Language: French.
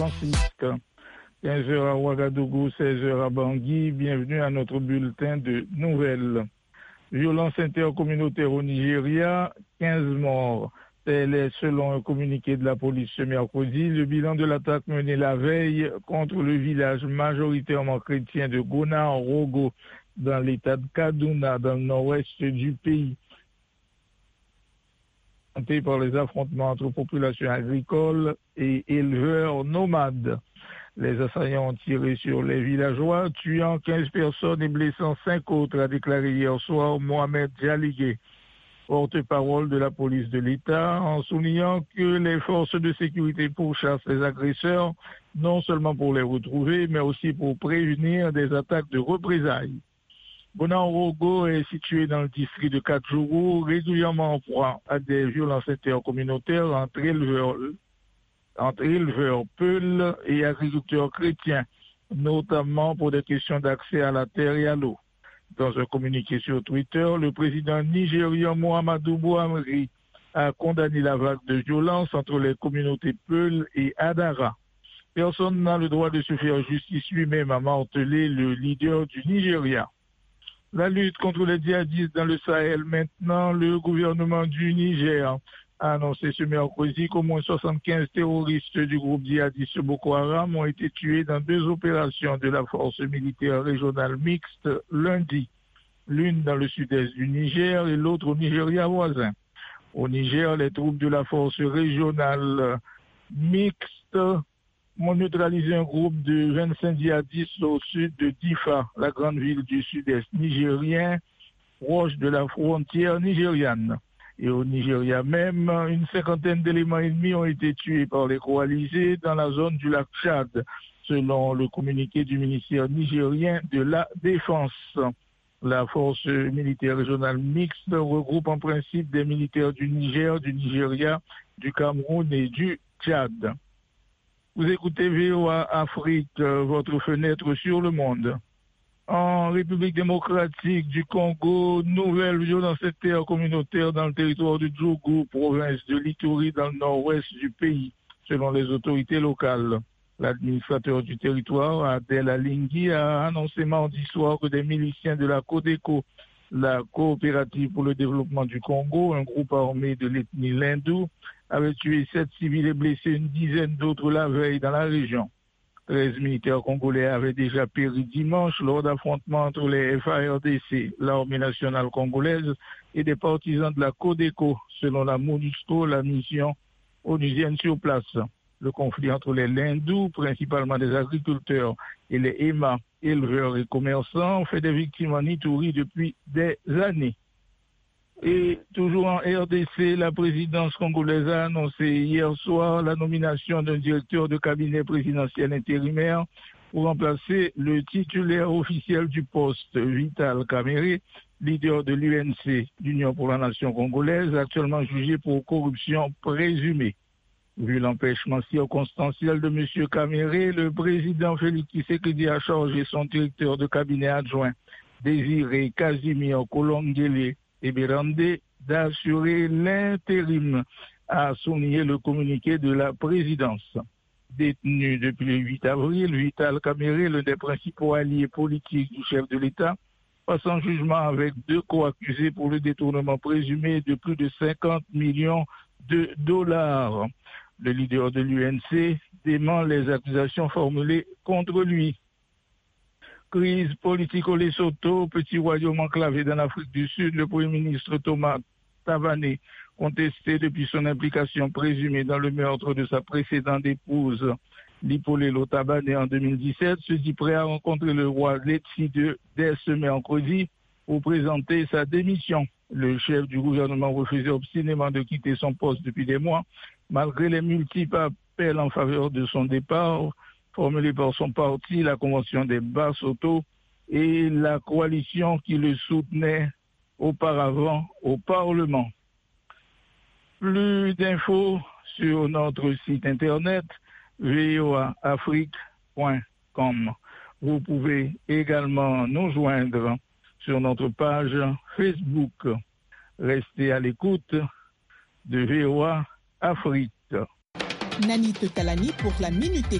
Saint-Francisque. 15h à Ouagadougou, 16h à Bangui. Bienvenue à notre bulletin de nouvelles. Violence intercommunautaire au Nigeria, 15 morts. Tel est selon un communiqué de la police ce mercredi le bilan de l'attaque menée la veille contre le village majoritairement chrétien de Gona-Rogo dans l'état de Kaduna, dans le nord-ouest du pays. Par les affrontements entre populations agricoles et éleveurs nomades. Les assaillants ont tiré sur les villageois, tuant 15 personnes et blessant 5 autres, a déclaré hier soir Mohamed Jaligé, porte-parole de la police de l'État, en soulignant que les forces de sécurité pourchassent les agresseurs, non seulement pour les retrouver, mais aussi pour prévenir des attaques de représailles. Gona-Rogo est situé dans le district de Kadjourou, régulièrement en proie à des violences intercommunautaires entre éleveurs peuls et agriculteurs chrétiens, notamment pour des questions d'accès à la terre et à l'eau. Dans un communiqué sur Twitter, le président nigérian Muhammadu Buhari a condamné la vague de violence entre les communautés Peul et Adara. Personne n'a le droit de se faire justice lui-même, a martelé le leader du Nigeria. La lutte contre les djihadistes dans le Sahel maintenant, le gouvernement du Niger a annoncé ce mercredi qu'au moins 75 terroristes du groupe djihadiste Boko Haram ont été tués dans 2 opérations de la force militaire régionale mixte lundi, l'une dans le sud-est du Niger et l'autre au Nigeria voisin. Au Niger, les troupes de la force régionale mixte ont neutralisé un groupe de 25 djihadistes au sud de Difa, la grande ville du sud-est nigérien, proche de la frontière nigériane. Et au Nigeria même, une cinquantaine d'éléments ennemis ont été tués par les coalisés dans la zone du lac Tchad, selon le communiqué du ministère nigérien de la Défense. La force militaire régionale mixte regroupe en principe des militaires du Niger, du Nigeria, du Cameroun et du Tchad. Vous écoutez VOA Afrique, votre fenêtre sur le monde. En République démocratique du Congo, nouvelle violence intercommunautaire dans le territoire de Djougou, province de l'Ituri, dans le nord-ouest du pays, selon les autorités locales. L'administrateur du territoire, Adel Alingui, a annoncé mardi soir que des miliciens de la Codeco, la coopérative pour le développement du Congo, un groupe armé de l'ethnie Lindou, avait tué 7 civils et blessé une dizaine d'autres la veille dans la région. 13 militaires congolais avaient déjà péri dimanche lors d'affrontements entre les FARDC, l'armée nationale congolaise, et des partisans de la Codeco, selon la MONUSCO, la mission onusienne sur place. Le conflit entre les Lindous, principalement des agriculteurs, et les Ema, éleveurs et commerçants, fait des victimes en Ituri depuis des années. Et toujours en RDC, la présidence congolaise a annoncé hier soir la nomination d'un directeur de cabinet présidentiel intérimaire pour remplacer le titulaire officiel du poste, Vital Kamerhe, leader de l'UNC, l'Union pour la Nation congolaise, actuellement jugé pour corruption présumée. Vu l'empêchement circonstanciel de M. Kamerhe, le président Félix Tshisekedi a chargé son directeur de cabinet adjoint, Désiré Casimir Kolongele et Berande, d'assurer l'intérim, a souligné le communiqué de la présidence. Détenu depuis le 8 avril, Vital Kamerhe, l'un des principaux alliés politiques du chef de l'État, passe en jugement avec 2 co-accusés pour le détournement présumé de plus de 50 millions de dollars. Le leader de l'UNC dément les accusations formulées contre lui. Crise politique au Lesotho, petit royaume enclavé dans l'Afrique du Sud, le Premier ministre Thomas Thabane, contesté depuis son implication présumée dans le meurtre de sa précédente épouse, Lipolelo Thabane, en 2017, se dit prêt à rencontrer le roi Letsi II dès ce mercredi pour présenter sa démission. Le chef du gouvernement refusait obstinément de quitter son poste depuis des mois, malgré les multiples appels en faveur de son départ, formulés par son parti, la Convention des Basotho, et la coalition qui le soutenait auparavant au Parlement. Plus d'infos sur notre site internet voaafrique.com. Vous pouvez également nous joindre sur notre page Facebook. Restez à l'écoute de VOA Afrique. Nani Totalani pour la Minute